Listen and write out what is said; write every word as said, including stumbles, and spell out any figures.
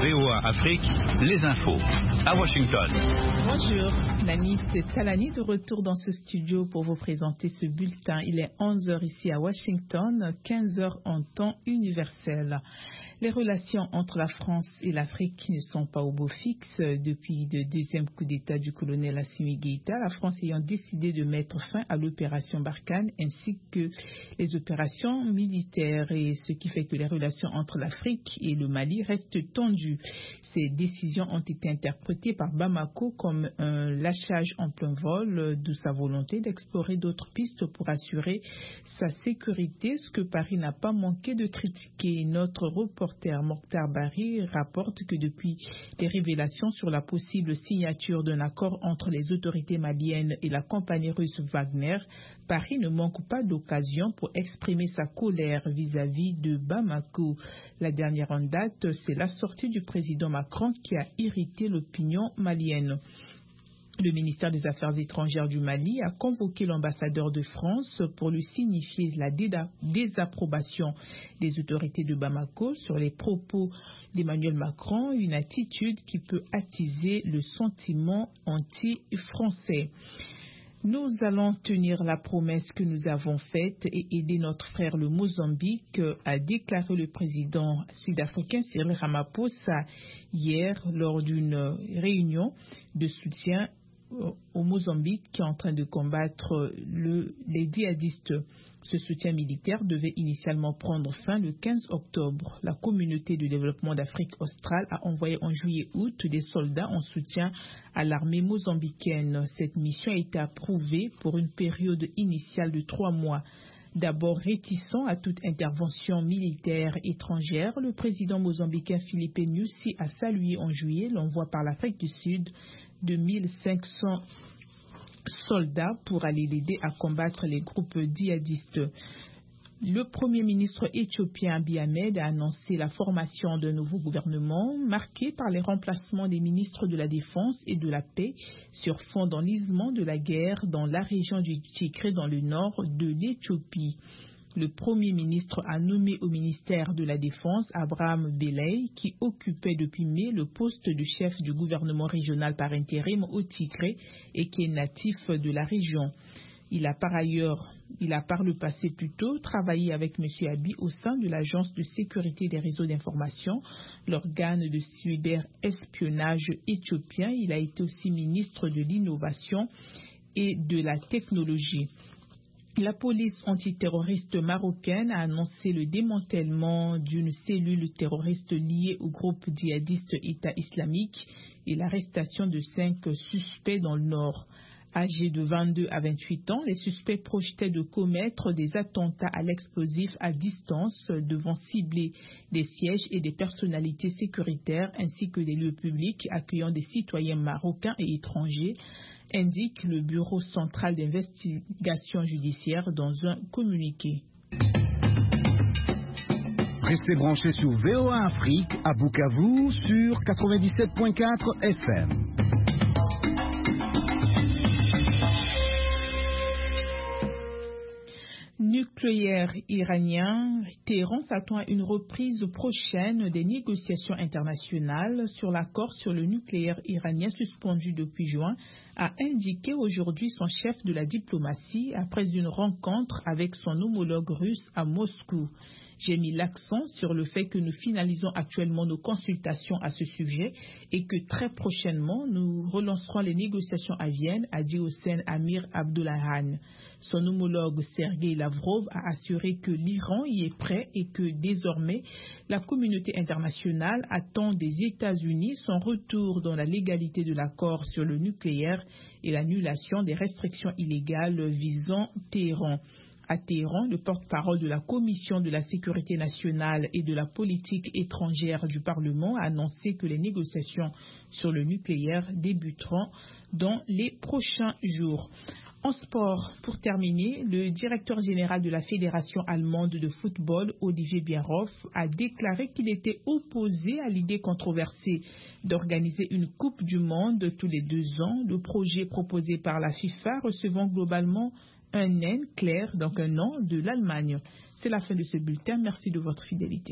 V O A Afrique, les infos. À Washington. Bonjour, Nanis Talani de retour dans ce studio pour vous présenter ce bulletin. Il est onze heures ici à Washington, quinze heures en temps universel. Les relations entre la France et l'Afrique ne sont pas au beau fixe depuis le deuxième coup d'État du colonel Assimi Goïta, la France ayant décidé de mettre fin à l'opération Barkhane ainsi que les opérations militaires, et ce qui fait que les relations entre l'Afrique et le Mali restent tendues. Ces décisions ont été interprétées par Bamako comme un lâchage en plein vol de sa volonté d'explorer d'autres pistes pour assurer sa sécurité, ce que Paris n'a pas manqué de critiquer. Notre reporter Mokhtar Bari rapporte que depuis les révélations sur la possible signature d'un accord entre les autorités maliennes et la compagnie russe Wagner, Paris ne manque pas d'occasion pour exprimer sa colère vis-à-vis de Bamako. La dernière en date, c'est la sortie du président Macron qui a irrité l'opinion malienne. Le ministère des Affaires étrangères du Mali a convoqué l'ambassadeur de France pour lui signifier la désapprobation des autorités de Bamako sur les propos d'Emmanuel Macron, une attitude qui peut attiser le sentiment anti-français. Nous allons tenir la promesse que nous avons faite et aider notre frère le Mozambique, a déclaré le président sud-africain Cyril Ramaphosa hier lors d'une réunion de soutien au Mozambique qui est en train de combattre le, les djihadistes. Ce soutien militaire devait initialement prendre fin le quinze octobre. La communauté de développement d'Afrique australe a envoyé en juillet-août des soldats en soutien à l'armée mozambicaine. Cette mission a été approuvée pour une période initiale de trois mois. D'abord réticent à toute intervention militaire étrangère, le président mozambicain Filipe Nyusi a salué en juillet l'envoi par l'Afrique du Sud de mille cinq cents soldats pour aller l'aider à combattre les groupes djihadistes. Le premier ministre éthiopien Abiy Ahmed a annoncé la formation d'un nouveau gouvernement marqué par les remplacements des ministres de la Défense et de la Paix sur fond d'enlisement de la guerre dans la région du Tigré dans le nord de l'Éthiopie. Le Premier ministre a nommé au ministère de la Défense Abraham Belay, qui occupait depuis mai le poste de chef du gouvernement régional par intérim au Tigré et qui est natif de la région. Il a par ailleurs, il a par le passé plutôt travaillé avec M. Abiy au sein de l'Agence de sécurité des réseaux d'information, l'organe de cyberespionnage éthiopien. Il a été aussi ministre de l'innovation et de la technologie. La police antiterroriste marocaine a annoncé le démantèlement d'une cellule terroriste liée au groupe djihadiste État islamique et l'arrestation de cinq suspects dans le nord. Âgés de vingt-deux à vingt-huit ans, les suspects projetaient de commettre des attentats à l'explosif à distance devant cibler des sièges et des personnalités sécuritaires ainsi que des lieux publics accueillant des citoyens marocains et étrangers, indique le Bureau central d'investigation judiciaire dans un communiqué. Restez branchés sur V O A Afrique à Bukavu sur quatre-vingt-dix-sept virgule quatre F M. Nucléaire iranien, Téhéran s'attend à une reprise prochaine des négociations internationales sur l'accord sur le nucléaire iranien suspendu depuis juin, a indiqué aujourd'hui son chef de la diplomatie après une rencontre avec son homologue russe à Moscou. J'ai mis l'accent sur le fait que nous finalisons actuellement nos consultations à ce sujet et que très prochainement nous relancerons les négociations à Vienne, a dit Hossein Amir Abdollahian. Son homologue Sergei Lavrov a assuré que l'Iran y est prêt et que désormais la communauté internationale attend des États-Unis son retour dans la légalité de l'accord sur le nucléaire et l'annulation des restrictions illégales visant Téhéran. À Téhéran, le porte-parole de la Commission de la sécurité nationale et de la politique étrangère du Parlement a annoncé que les négociations sur le nucléaire débuteront dans les prochains jours. En sport, pour terminer, le directeur général de la Fédération allemande de football, Olivier Bierhoff, a déclaré qu'il était opposé à l'idée controversée d'organiser une Coupe du Monde tous les deux ans, le projet proposé par la FIFA recevant globalement un N clair, donc un non de l'Allemagne. C'est la fin de ce bulletin. Merci de votre fidélité.